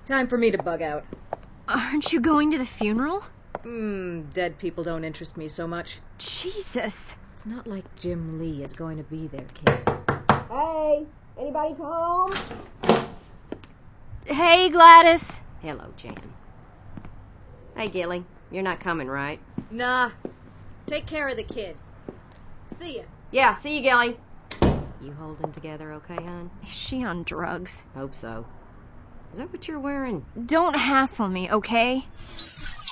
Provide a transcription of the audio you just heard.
Time for me to bug out. Aren't you going to the funeral? Dead people don't interest me so much. Jesus. It's not like Jim Lee is going to be there, kid. Hey, anybody home? Hey, Gladys. Hello, Jan. Hey, Gilly. You're not coming, right? Nah. Take care of the kid. See ya. Yeah, see you, Gilly. You holding together okay, hon? Is she on drugs? Hope so. Is that what you're wearing? Don't hassle me, okay?